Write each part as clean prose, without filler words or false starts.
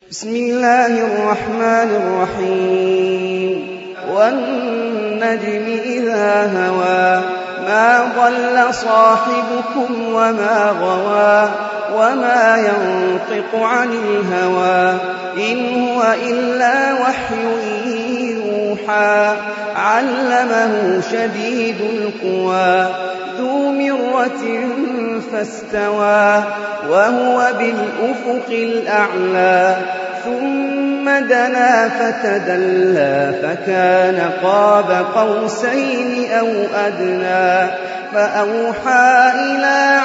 بسم الله الرحمن الرحيم والنجم إذا هوى ما ضل صاحبكم وما غوى وما ينطق عن الهوى إن هو إلا وحي يوحى علمه شديد القوى ذو مرة فاستوى وهو بالأفق الأعلى ثم دنا فتدلى فكان قاب قوسين أو أدنى فأوحى إلى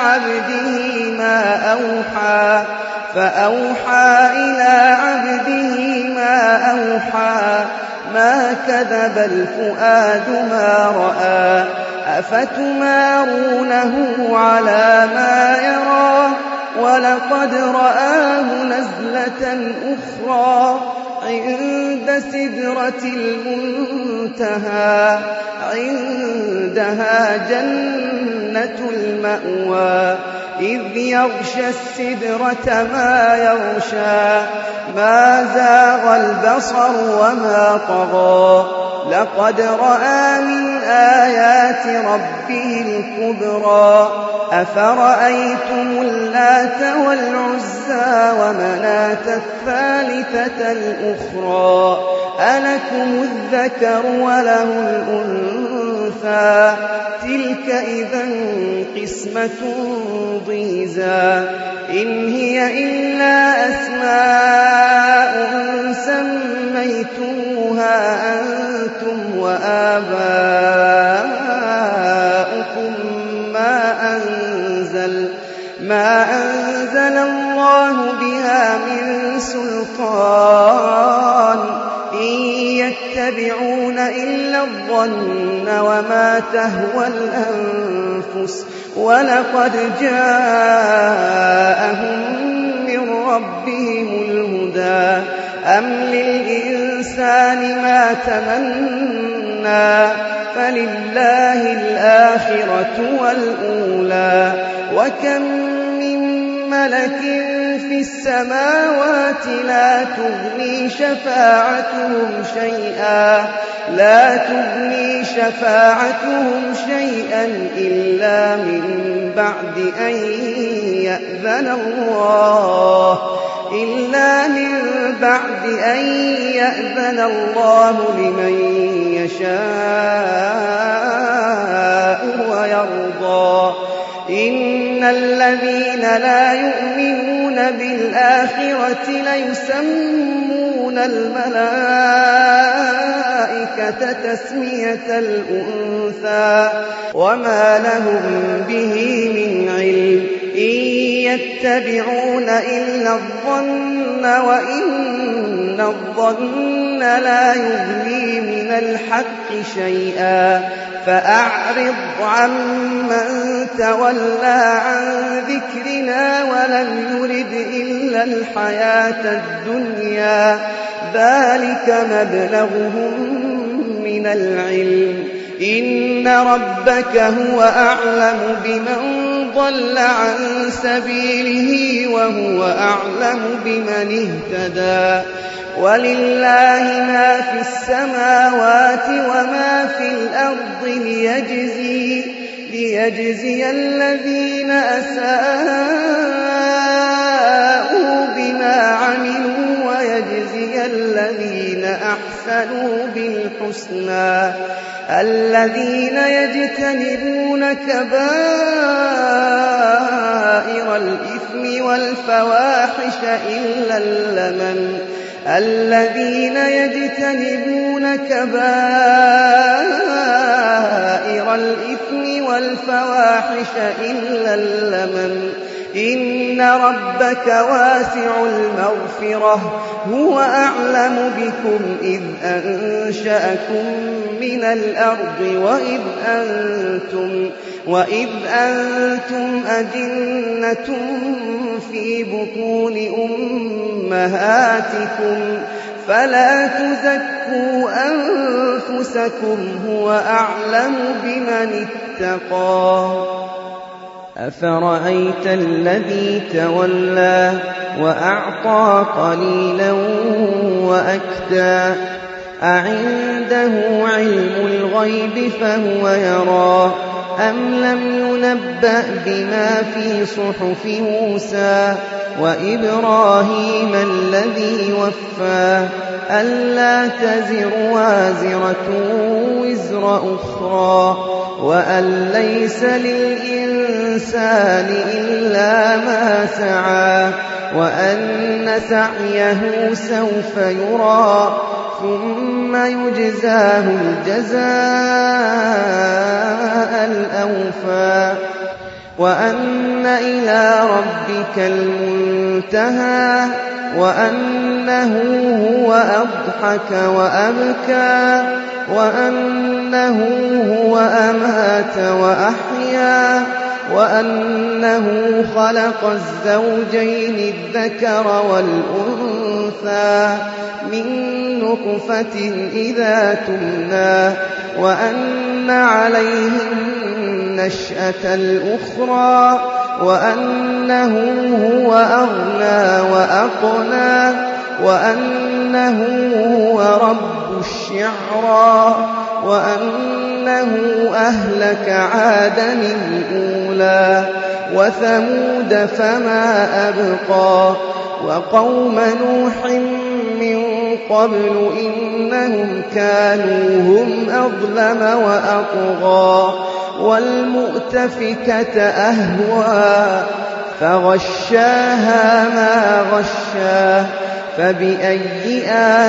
عبده ما أوحى ما كذب الفؤاد ما رأى أفتمارونه على ما يرى ولقد رآه نزلة أخرى عند سدرة المنتهى عندها جنة المأوى إذ يغشى السدرة ما يغشى ما زاغ البصر وما طغى لقد رأى من آيات ربه الكبرى أفرأيتم اللات والعزى ومناة الثالثة الأخرى ألكم الذكر وله الأنثى تلك إذا قسمة ضيزى إن هي إلا أسماء سميتموها أنتم وآباؤكم ما أنزل الله بها من سلطان إن يتبعون إلا الظن وما تهوى الأنفس ولقد جاءهم من ربهم الهدى أم للإنسان ما تمنى فلله الآخرة والأولى وكم من ملك في السماوات لا تغني شفاعتهم شيئا إلا من بعد أن يأذن الله لمن يشاء ويرضى إن الذين لا يؤمنون بالآخرة ليسمون الملائكة تسمية الأنثى وما لهم به من علم إن يتبعون إلا الظن وإن الظن لا يغني من الحق شيئا فأعرض عمن تولى عن ذكرنا ولم يرد إلا الحياة الدنيا ذلك مبلغهم من العلم إن ربك هو أعلم بمن ضل عن سبيله وهو أعلم بمن اهتدى ولله ما في السماوات وما في الأرض ليجزي الذين أساءوا بما عملوا ويجزي الذين أحسنوا بالحسنى الذين يجتنبون كبائر الإثم والفواحش إلا اللمم إن ربك واسع المغفرة هو أعلم بكم إذ أنشأكم من الأرض وإذ أنتم أجنة في بطون أمهاتكم فلا تزكوا أنفسكم هو أعلم بمن اتقى أفرأيت الذي تولى وأعطى قليلا وأكدى أعنده علم الغيب فهو يرى أم لم ينبأ بما في صحف موسى وإبراهيم الذي وفى ألا تزر وازرة وزر أخرى وأن ليس للإنسان إلا ما سعى وأن سعيه سوف يرى ثم يجزاه الجزاء الأوفى وأن إلى ربك المنتهى وأنه هو أضحك وأبكى وأنه هو أمات وأحيا وأنه خلق الزوجين الذكر والأنثى من نطفة إذا تمنى وأن عليه النشأة الأخرى وأنه هو أغنى وأقنى وأنه هو رب الشعرى وأنه أهلك عادا الأولى وثمود فما أبقى وقوم نوح من قبل إنهم كانوا هم أظلم وأطغى والمؤتفكة أهوى فغشاها ما غشا فبأي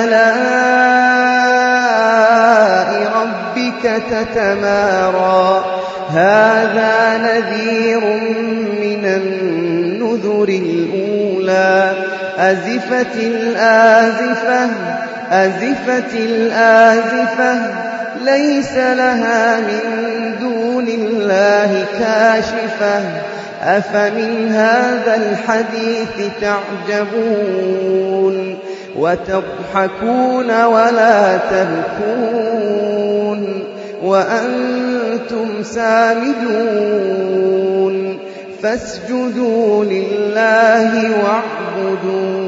آلاء ربك تتمارى هذا نذير من النذر الأولى أزفت الآزفة ليس لها من دون الله كاشفة أفمن هذا الحديث تعجبون وتضحكون ولا تبكون وأنتم سامدون فاسجدوا لله واعبدوا